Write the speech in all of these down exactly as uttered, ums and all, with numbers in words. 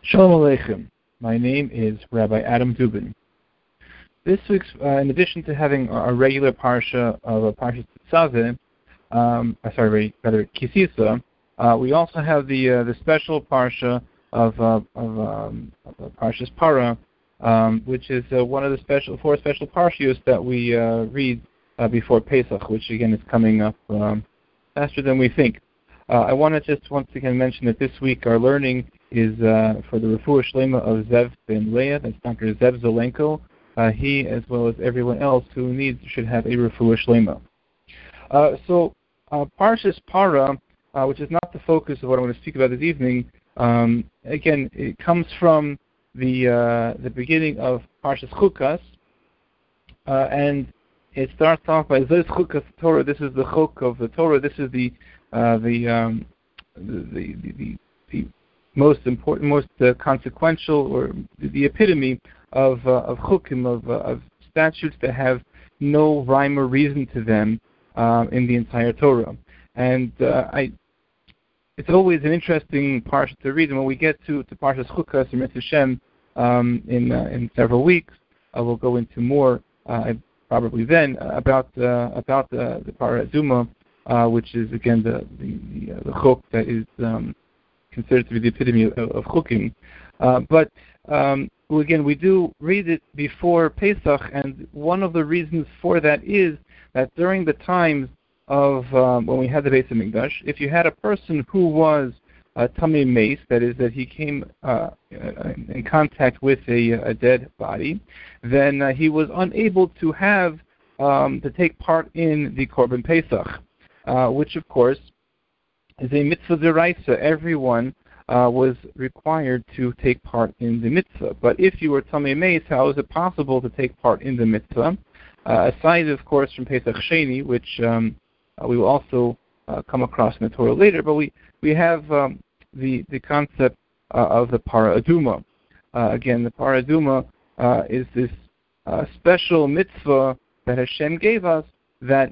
Shalom Aleichem. My name is Rabbi Adam Dubin. This week's, uh, in addition to having our regular parsha of a parsha Tetzaveh, um, sorry, rather Kisisa, uh, we also have the uh, the special parsha of uh, of, um, of Parshas Para, um, which is uh, one of the special four special parshiyos that we uh, read uh, before Pesach, which again is coming up um, faster than we think. Uh, I want to just once again mention that this week our learning is uh, for the Refuah Shlema of Zev ben Leah. That's Doctor Zev Zelenko. Uh, he, as well as everyone else who needs, should have a Refuah Shlema. Uh, so, uh, Parshas Para, uh, which is not the focus of what I'm going to speak about this evening, um, again, it comes from the uh, the beginning of Parshas Chukas, uh, and it starts off by Zos Chukas Torah. This is the Chok of the Torah. This is the uh, the, um, the, the, the the most important, most uh, consequential, or the, the epitome of uh, of chukim, of, uh, of statutes that have no rhyme or reason to them uh, in the entire Torah. And uh, I, it's always an interesting parsha to read. And when we get to, to Parshas Chukas and Mitzvah Shem um, in uh, in several weeks, uh, we'll go into more uh, probably then uh, about uh, about the the Parah Aduma, uh, which is again the the the, uh, the chok that is um, considered to be the epitome of, of chukim. Uh, but um, well, again, we do read it before Pesach, and one of the reasons for that is that during the times of um, when we had the Beis HaMikdash, if you had a person who was a tamei meis, that is, that he came uh, in contact with a, a dead body, then uh, he was unable to have um, to take part in the Korban Pesach, uh, which of course is a mitzvah d'oraisa. Everyone uh, was required to take part in the mitzvah. But if you were tamei meis, how is it possible to take part in the mitzvah? Uh, aside, of course, from Pesach Sheni, which um, uh, we will also uh, come across in the Torah later, but we, we have um, the, the concept uh, of the Parah Aduma. Uh, again, the Parah Aduma uh, is this uh, special mitzvah that Hashem gave us, that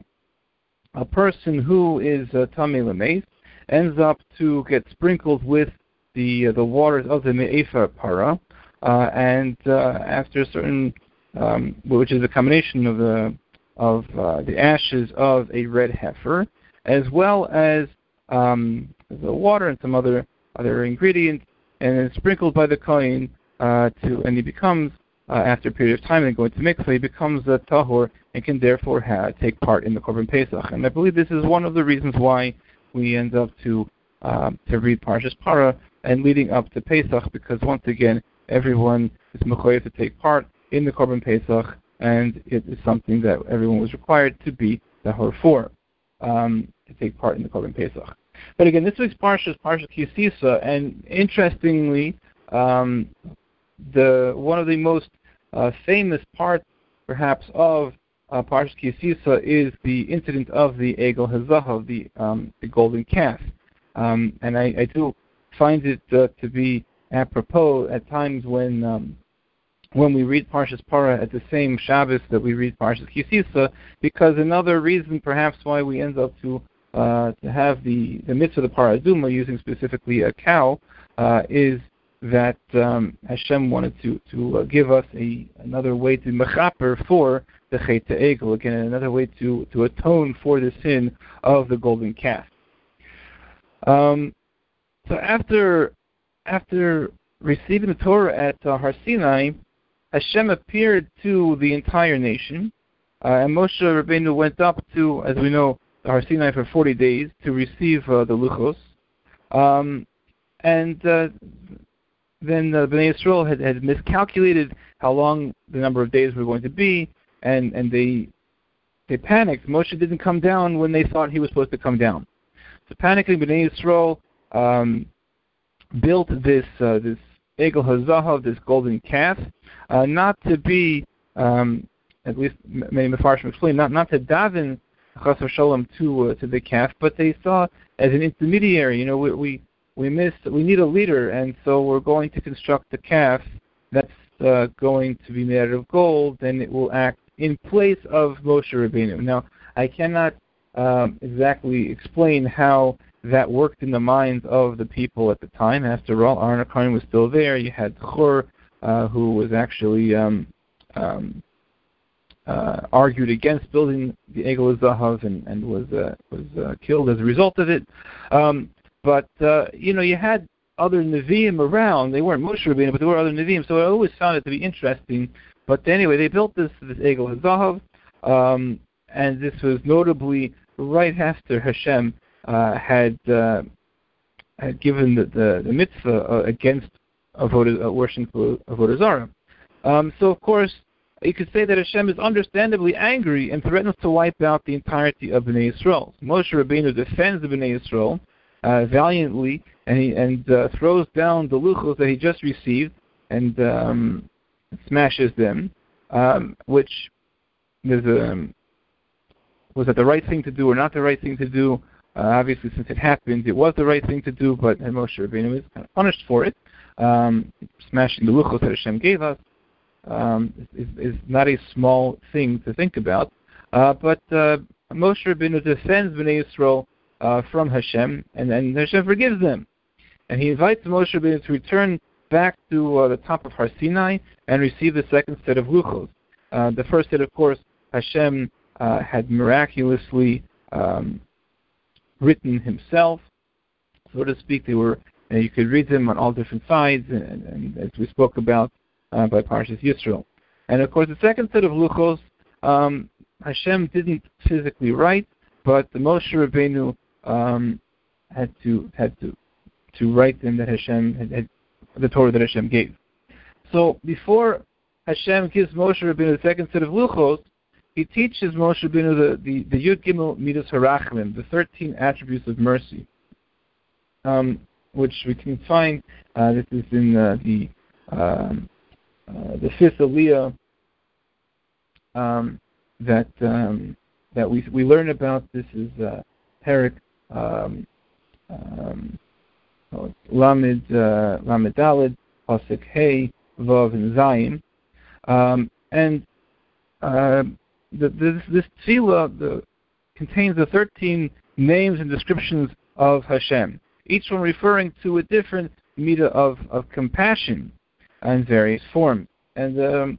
a person who is uh, tamei lemeis ends up to get sprinkled with the uh, the waters of the Me'efa Para, uh, and uh, after a certain, um, which is a combination of the of uh, the ashes of a red heifer, as well as um, the water and some other other ingredients, and then sprinkled by the kohen uh, to, and he becomes uh, after a period of time, and going to mikveh, he becomes a tahor and can therefore have, take part in the Korban Pesach. And I believe this is one of the reasons why we end up to um, to read Parshas Para and leading up to Pesach, because once again, everyone is mechoyev to take part in the Korban Pesach, and it is something that everyone was required to be tahor for, um, to take part in the Korban Pesach. But again, this week's Parsha is Parsha Kisisa, and interestingly, um, the one of the most uh, famous parts, perhaps, of uh, Parsha Kisisa is the incident of the Egel HaZahav, the um, the golden calf, um, and I, I do find it uh, to be apropos at times when um, when we read Parshas Para at the same Shabbos that we read Parshas Kisisa, because another reason perhaps why we end up to uh, to have the, the mitzvah of the Parah Aduma, using specifically a cow, uh, is that um, Hashem wanted to to uh, give us a another way to mechaper for the Chet Egel, again another way to, to atone for the sin of the golden calf. Um, so after after receiving the Torah at uh, Har Sinai, Hashem appeared to the entire nation, uh, and Moshe Rabbeinu went up to, as we know, Har Sinai for forty days to receive uh, the Luchos, um, and uh, then uh, Bnei Yisrael had, had miscalculated how long the number of days were going to be, and, and they they panicked. Moshe didn't come down when they thought he was supposed to come down. So panicking, Bnei Yisrael um, built this uh, this Egel HaZahav, this golden calf, uh, not to be, um, at least many Mefarshim explain, not not to daven Chas v'Shalom to uh, to the calf, but they saw as an intermediary. You know, we we we miss, we need a leader, and so we're going to construct a calf that's uh, going to be made out of gold, and it will act in place of Moshe Rabbeinu. Now, I cannot um, exactly explain how that worked in the minds of the people at the time. After all, Aaron HaKohen was still there. You had Chor, uh, who was actually um, um, uh, argued against building the Egel Zahav and, and was uh, was uh, killed as a result of it. Um, but uh, you know, you had other Nevi'im around. They weren't Moshe Rabbeinu, but there were other Nevi'im. So I always found it to be interesting. But anyway, they built this this Egel Zahav, um, and this was notably right after Hashem uh, had uh, had given the, the, the mitzvah uh, against avodah, uh, worship of Avodah Zarah. Um, so of course, you could say that Hashem is understandably angry and threatens to wipe out the entirety of Bnei Yisrael. Moshe Rabbeinu defends the Bnei Yisrael uh, valiantly, and he and uh, throws down the luchos that he just received and um, smashes them, um, which there's a, um, was that the right thing to do or not the right thing to do? Uh, obviously, since it happened, it was the right thing to do, but Moshe Rabbeinu is kind of punished for it. Um, smashing the luchos that Hashem gave us um, is, is not a small thing to think about. Uh, but uh, Moshe Rabbeinu defends Bnei Yisrael uh, from Hashem, and then Hashem forgives them. And he invites Moshe Rabbeinu to return back to uh, the top of Har Sinai and receive the second set of luchos. Uh, the first set, of course, Hashem uh, had miraculously um, written himself, so to speak. They were, uh, you could read them on all different sides, and, and as we spoke about uh, by Parshas Yisrael. And of course, the second set of luchos, um, Hashem didn't physically write, but the Moshe Rabbeinu um, had to had to to write them that Hashem had, had the Torah that Hashem gave. So before Hashem gives Moshe Rabbeinu the second set of luchos, he teaches Moshe Rabbeinu the, the, the Yud Gimel Midas Harachmim, the thirteen attributes of mercy, um, which we can find. Uh, this is in uh, the um, uh, the fifth Aliyah um, that um, that we we learn about. This is uh, Perik um, um, Lamed uh, Lamed Daled Pasuk Hey Vav and Zayin, um, and uh, the, this this tefillah the, contains the thirteen names and descriptions of Hashem, each one referring to a different midah of, of compassion in various forms. And um,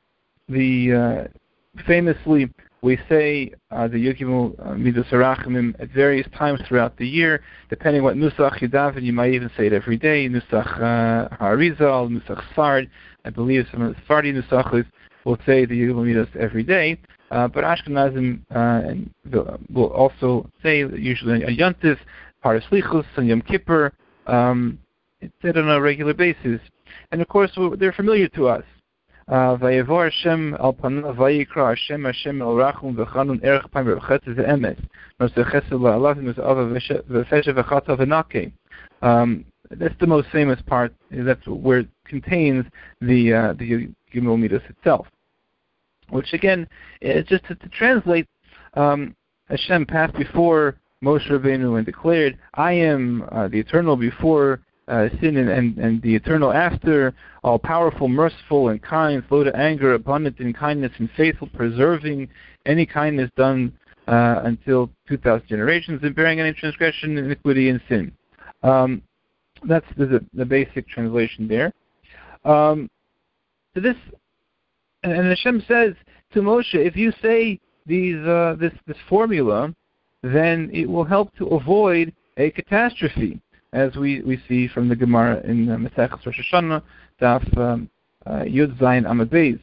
the uh, famously we say uh, the Yud Gimel Midas Harachmim at various times throughout the year, depending what Nusach you daven. You might even say it every day. Nusach uh, Harizal, Nusach Sfard. I believe some of the Sephardi Nusachos will say the Yud Gimel Midas every day. Uh, but Ashkenazim uh, and will also say usually a Yontif, Paras Lichus, and Yom Kippur. Um, it's said on a regular basis, and of course they're familiar to us. Vayavor Hashem al panav vayikra Hashem Hashem el rachum v'chanun erech paim v'chesed v'emes nosei chesed la'alav v'z'ava v'feshev v'chata v'nakeh. Um, that's the most famous part. That's where it contains the uh, the Gimel Midas itself. Which again, is just to, to translate, um, Hashem passed before Moshe Rabbeinu and declared, "I am uh, the eternal before uh, sin and, and, and the eternal after, all powerful, merciful, and kind, slow to anger, abundant in kindness and faithful, preserving any kindness done uh, until two thousand generations, and bearing any transgression, iniquity, and sin." Um, that's the, the basic translation there. Um, so this. And Hashem says to Moshe, if you say these uh, this this formula, then it will help to avoid a catastrophe, as we, we see from the Gemara in uh, Maseches Rosh Hashanah, Daf um, uh, Yud Zayin Amud Beis,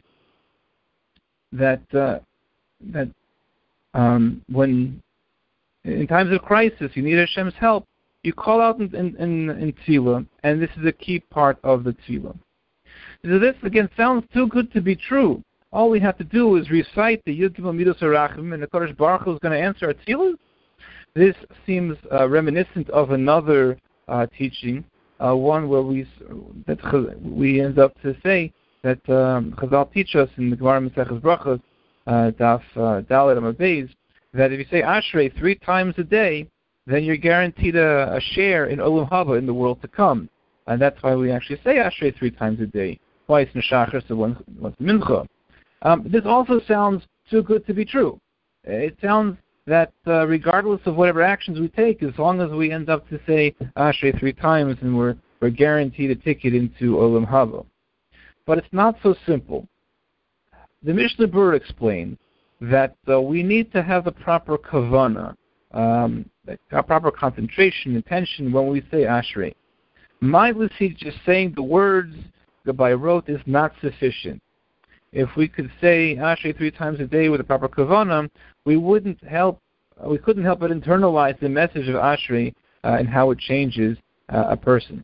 that uh, that um, when in times of crisis you need Hashem's help, you call out in in, in, in Tefillah, and this is a key part of the Tefillah. So this, again, sounds too good to be true. All we have to do is recite the Yud Gimel Midas Harachmim, and the Kodesh Baruch Hu is going to answer our tefillah. This seems uh, reminiscent of another uh, teaching, uh, one where we that we end up to say that um, Chazal teach us in the Gemara Maseches Brachos, uh, Daf uh, Dalet Amud Beis, that if you say Ashrei three times a day, then you're guaranteed a, a share in Olam Haba, in the world to come. And that's why we actually say Ashrei three times a day. Twice in Shachar, so once, once in Mincha. Um, this also sounds too good to be true. It sounds that uh, regardless of whatever actions we take, as long as we end up to say Ashrei three times, and we're, we're guaranteed a ticket into Olam Haba. But it's not so simple. The Mishnah Berurah explains that uh, we need to have the proper kavanah, um, a proper concentration, intention when we say Ashrei. Mindlessly just saying the words by rote is not sufficient. If we could say Ashrei three times a day with a proper kavanah, we wouldn't help. We couldn't help but internalize the message of Ashrei uh, and how it changes uh, a person.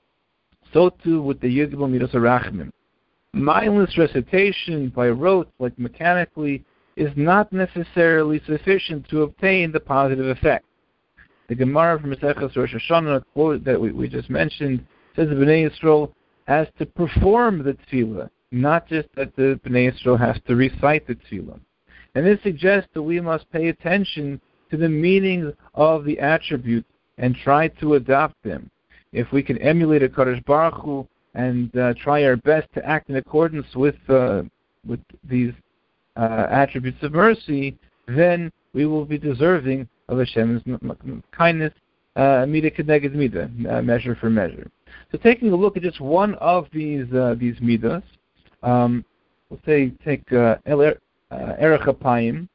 So too with the Yigdal Midos HaRachmim. Mindless recitation by rote, like mechanically, is not necessarily sufficient to obtain the positive effect. The Gemara from Maseches Rosh Hashanah, quote that we, we just mentioned, says the Bnei Yisrael has to perform the tefillah, not just that the Bnei Yisrael has to recite the tefillah. And this suggests that we must pay attention to the meanings of the attributes and try to adopt them. If we can emulate a Kadosh Baruch Hu and uh, try our best to act in accordance with uh, with these uh, attributes of mercy, then we will be deserving of Hashem's kindness, mida keneged mida, measure for measure. So, taking a look at just one of these uh, these midas, um, we'll say take uh, Erech HaPayim,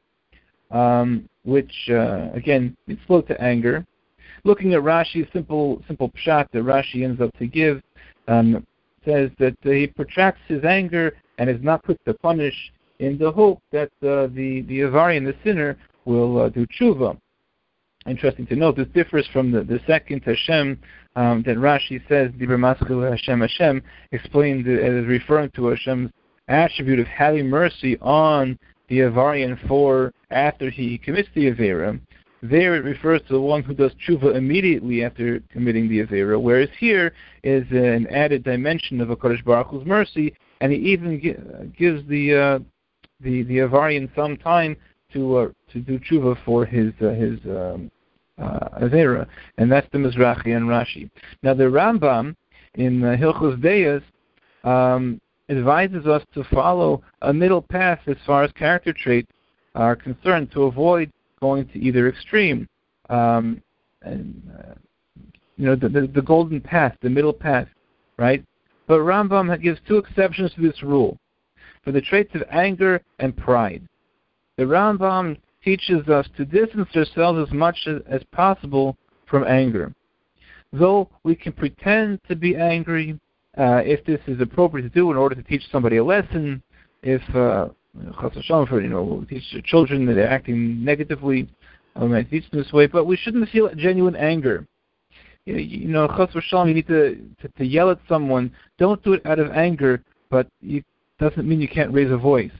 um, which uh, again is slow to anger. Looking at Rashi's simple simple pshat that Rashi ends up to give. Um, says that uh, he protracts his anger and is not quick to punish in the hope that uh, the, the Avarian, the sinner, will uh, do tshuva. Interesting to note, this differs from the, the second Hashem um, that Rashi says, Dibur Maschil Hashem Hashem, explained as referring to Hashem's attribute of having mercy on the Avarian for after he commits the Avera. There it refers to the one who does tshuva immediately after committing the Avera, whereas here is an added dimension of a Kodesh Baruch Hu's mercy, and he even gi- gives the uh, the the Avarian some time to uh, to do tshuva for his uh, his um, uh, Avera, and that's the Mizrahi and Rashi. Now the Rambam in uh, Hilchos Deis um, advises us to follow a middle path as far as character traits are concerned, to avoid going to either extreme, um, and uh, you know the, the the golden path, the middle path, right? But Rambam gives two exceptions to this rule for the traits of anger and pride. The Rambam teaches us to distance ourselves as much as, as possible from anger, though we can pretend to be angry uh, if this is appropriate to do in order to teach somebody a lesson. If uh, For, you know, teach children that they're acting negatively, um, I teach them this way, but we shouldn't feel genuine anger. You know, you, know chas v'shalom, you need to, to to yell at someone. Don't do it out of anger, but it doesn't mean you can't raise a voice.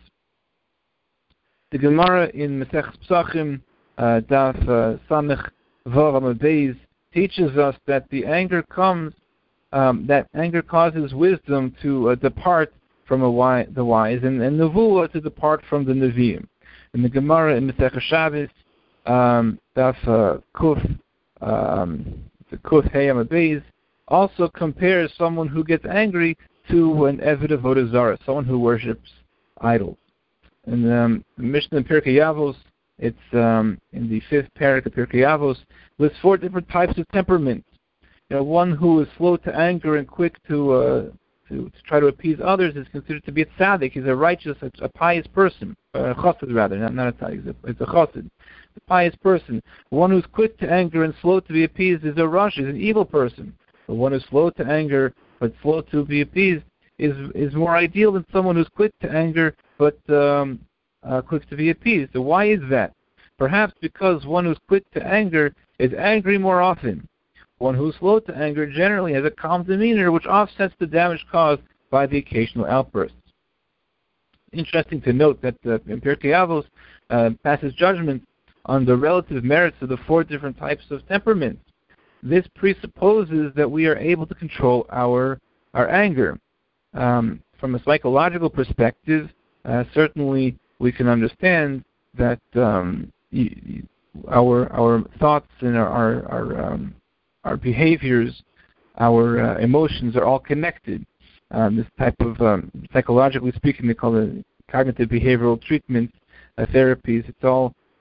The Gemara in Maseches Pesachim, uh, Daf uh, Samech Vav Amud Beis, teaches us that the anger comes, um, that anger causes wisdom to uh, depart from a wise, the wise, and, and Nevuah to depart from the Nevi'im. In the Gemara in Masechah Shabbos, um, Daf uh, Kuf, um, the Kuf Hey Amud Beis, also compares someone who gets angry to an Eved Avodah Zarah, someone who worships idols. And um, the Mishnah in Pirkei Avos, it's um, in the fifth parak of Pirkei Avos, lists four different types of temperament. You know, one who is slow to anger and quick to uh, To, to try to appease others is considered to be a tzaddik. He's a righteous, a, a pious person, a chassid rather, not, not a tzaddik. It's a, it's a chassid, a pious person. One who's quick to anger and slow to be appeased is a rasha, is an evil person. The one who's slow to anger but slow to be appeased is is more ideal than someone who's quick to anger but um, uh, quick to be appeased. So why is that? Perhaps because one who's quick to anger is angry more often. One who's slow to anger generally has a calm demeanor, which offsets the damage caused by the occasional outbursts. Interesting to note that uh, in Pirkei Avos uh, passes judgment on the relative merits of the four different types of temperaments. This presupposes that we are able to control our our anger. Um, from a psychological perspective, uh, certainly we can understand that um, y- y- our our thoughts and our our, our um, our behaviors, our uh, emotions are all connected. Um, this type of, um, psychologically speaking, they call it cognitive behavioral treatment uh, therapies. It's all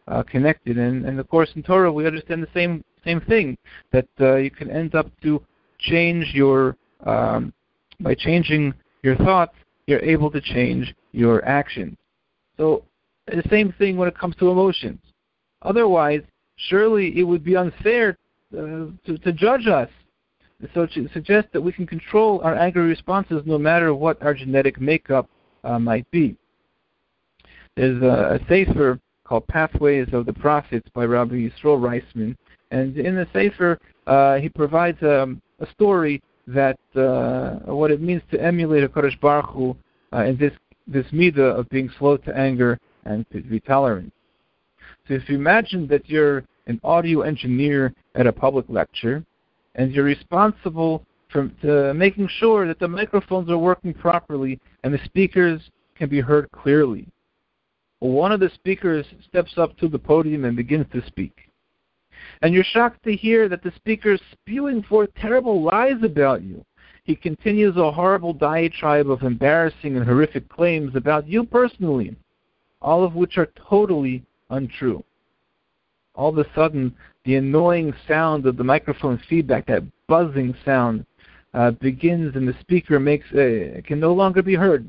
uh, connected. And, and of course, in Torah, we understand the same same thing, that uh, you can end up to change your, um, by changing your thoughts, you're able to change your actions. So the same thing when it comes to emotions. Otherwise, surely it would be unfair uh, to, to judge us. So to suggest that we can control our angry responses no matter what our genetic makeup uh, might be. There's a, a sefer called Pathways of the Prophets by Rabbi Yisroel Reisman, and in the sefer uh, he provides um, a story that uh, what it means to emulate HaKadosh Baruch Hu uh, in this this midah of being slow to anger and to be tolerant. So if you imagine that you're an audio engineer at a public lecture, and you're responsible for to making sure that the microphones are working properly and the speakers can be heard clearly. One of the speakers steps up to the podium and begins to speak. And you're shocked to hear that the speaker is spewing forth terrible lies about you. He continues a horrible diatribe of embarrassing and horrific claims about you personally, all of which are totally untrue. All of a sudden, the annoying sound of the microphone feedback, that buzzing sound, uh, begins, and the speaker makes uh, can no longer be heard.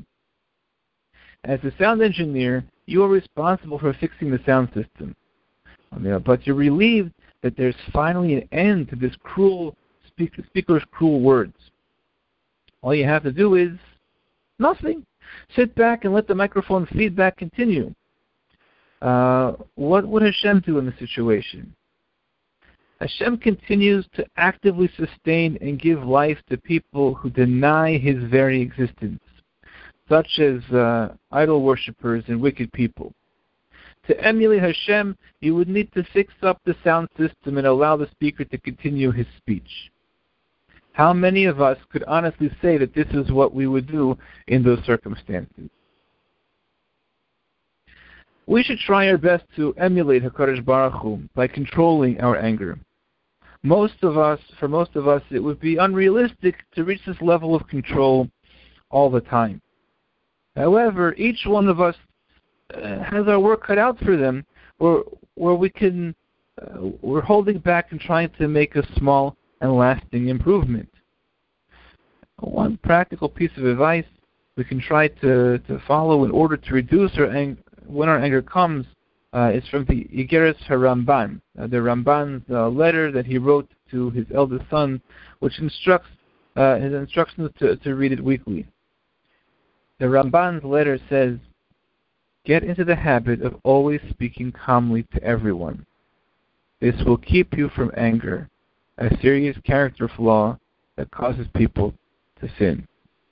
As a sound engineer, you are responsible for fixing the sound system. But you're relieved that there's finally an end to this cruel speaker, speaker's cruel words. All you have to do is nothing. Sit back and let the microphone feedback continue. Uh, what would Hashem do in the situation? Hashem continues to actively sustain and give life to people who deny His very existence, such as uh, idol worshippers and wicked people. To emulate Hashem, you would need to fix up the sound system and allow the speaker to continue his speech. How many of us could honestly say that this is what we would do in those circumstances? We should try our best to emulate HaKadosh Baruch Hu by controlling our anger. Most of us, for most of us, it would be unrealistic to reach this level of control all the time. However, each one of us uh, has our work cut out for them, where where we can, uh, we're holding back and trying to make a small and lasting improvement. One practical piece of advice we can try to, to follow in order to reduce our anger when our anger comes uh, is from the Igeres HaRamban, uh, the Ramban's uh, letter that he wrote to his eldest son, which instructs uh, his instructions to, to read it weekly. The Ramban's letter says, "Get into the habit of always speaking calmly to everyone. This will keep you from anger, a serious character flaw that causes people to sin."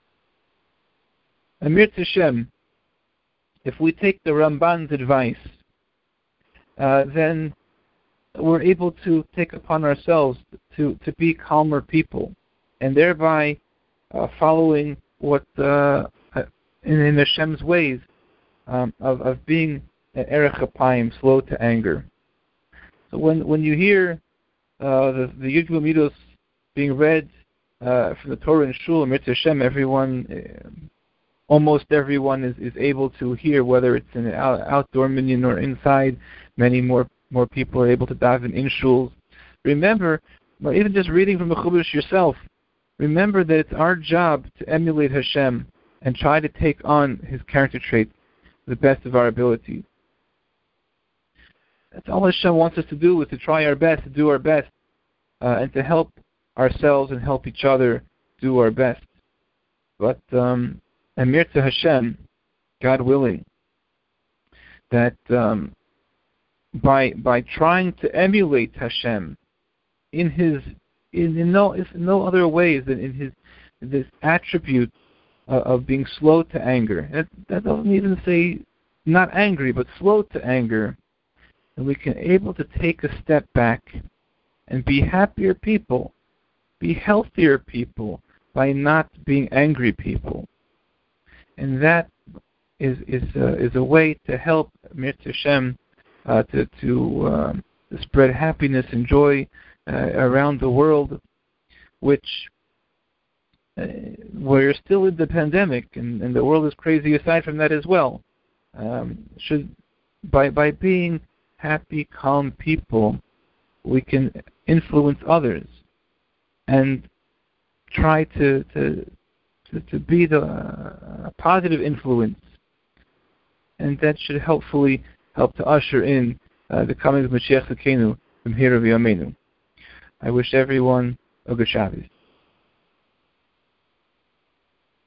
Amir Teshem, if we take the Ramban's advice, uh, then we're able to take upon ourselves to, to be calmer people, and thereby uh, following what uh, in, in Hashem's ways um, of, of being erech apayim, slow to anger. So when when you hear uh, the the Yud Gimel Midos being read uh, from the Torah in Shul, Amir Teshem, everyone. Uh, Almost everyone is, is able to hear, whether it's in an out, outdoor minyan or inside. Many more more people are able to daven in shuls. Remember, or even just reading from the Chumash yourself, remember that it's our job to emulate Hashem and try to take on His character traits to the best of our abilities. That's all Hashem wants us to do, is to try our best, to do our best, uh, and to help ourselves and help each other do our best. But um, Amir to Hashem, God willing, that um, by by trying to emulate Hashem in His in, in no in no other ways than in His this attribute uh, of being slow to anger. That, that doesn't even say not angry, but slow to anger, and we can able to take a step back and be happier people, be healthier people by not being angry people. And that is is uh, is a way to help Amir Teshem uh, to to, uh, to spread happiness and joy uh, around the world, which uh, we're still in the pandemic, and, and the world is crazy aside from that as well. Um, should by by being happy, calm people, we can influence others and try to to to, to be the uh, positive influence, and that should helpfully help to usher in uh, the coming of Mashiach Tzidkeinu from here of Yameinu. I wish everyone a good Shabbos.